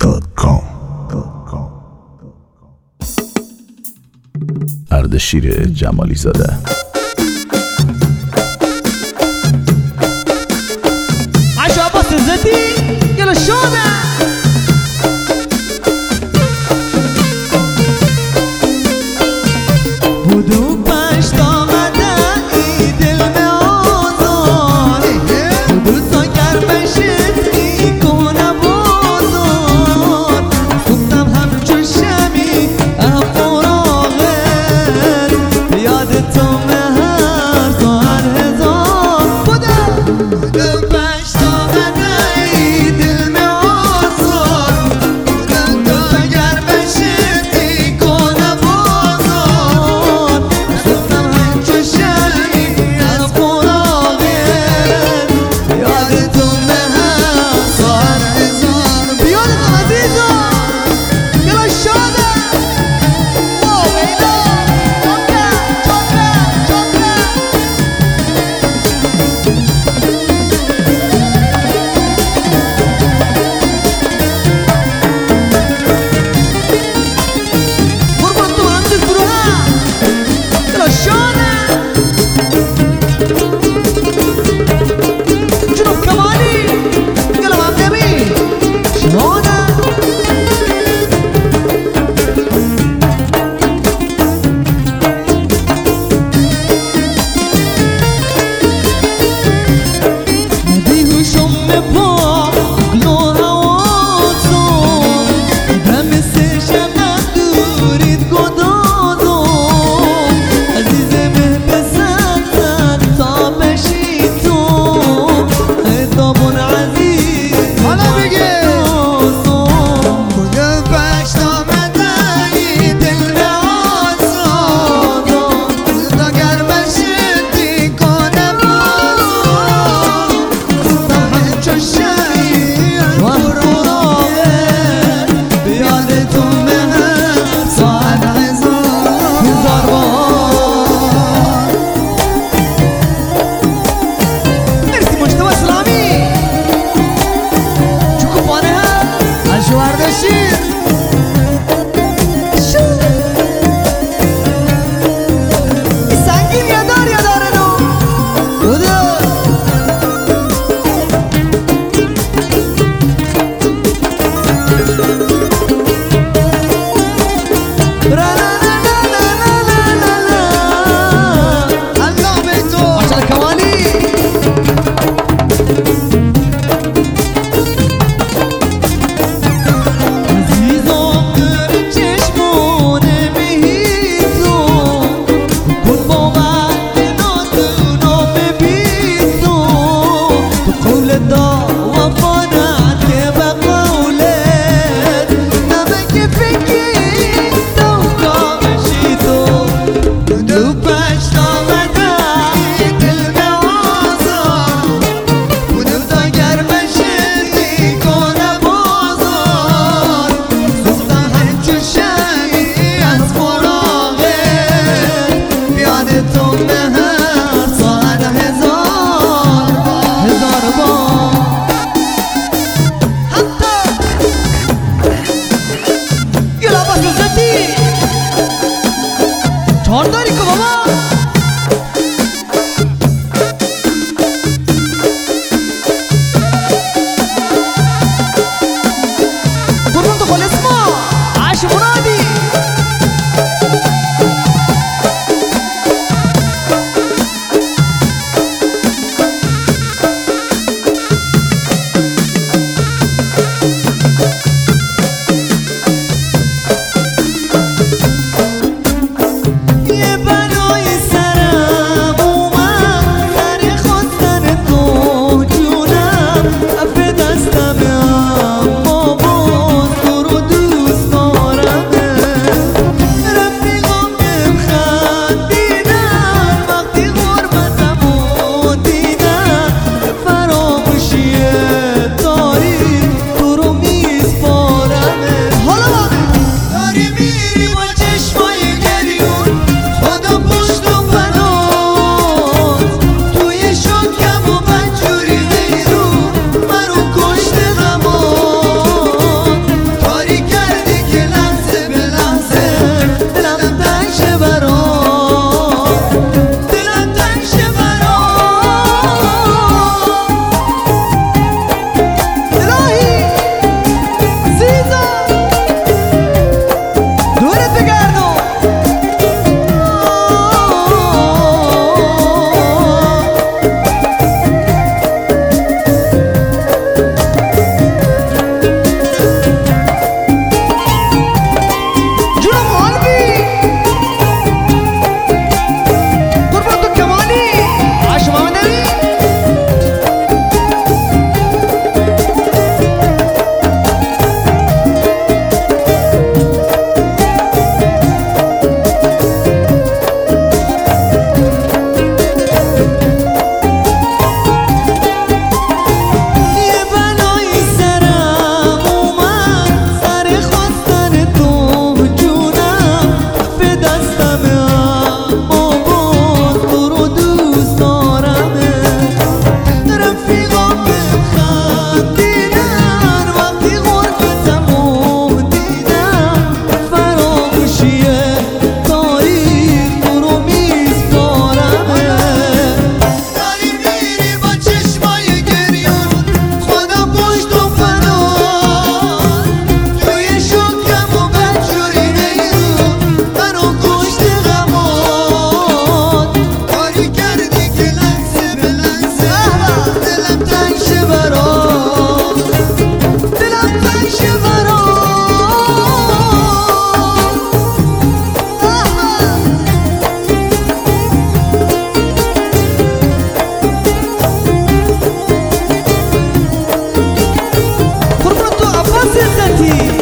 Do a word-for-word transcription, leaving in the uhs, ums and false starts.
دات کام. اردشیر جمالی زاده. عشا بس زدی يلا شونه بدو پشت آمده ای دل می آزار بدو تا گرمشت ای کنه بازار سوختم همچون شمی افراغت یاد تو مهر تا هر هزار بدو پشت آمده ای دل می آزار بدو تا گرمشت ای کنه بازار سوختم همچون شمی افراغت یاد تو مهر تا هر هزار بیادم عزیزم یلا شاده او بیدا چاکره چاکره قربان تو همزی فروها یلا شاده جنوب کمالی یلا ممدمی شاده بیهوشم با گلو هواتون دم سشم دورید گدادون عزیزم بسنتن تا بشی تو ادامون عزیز حالا بگه خدا پشت آمده ای دل به آزاد خدا گرمشتی کنه بازار همچون شایی افراغت بیاد تو مهر ساعت هزار هزار بار مرسی مجتبی اسلامی چوکو پانه هم از اردشیر سنگین یادار یاداره نو بوده الله بيتو عشان الكوالي عزيز شبرا قربان تو عباس خطي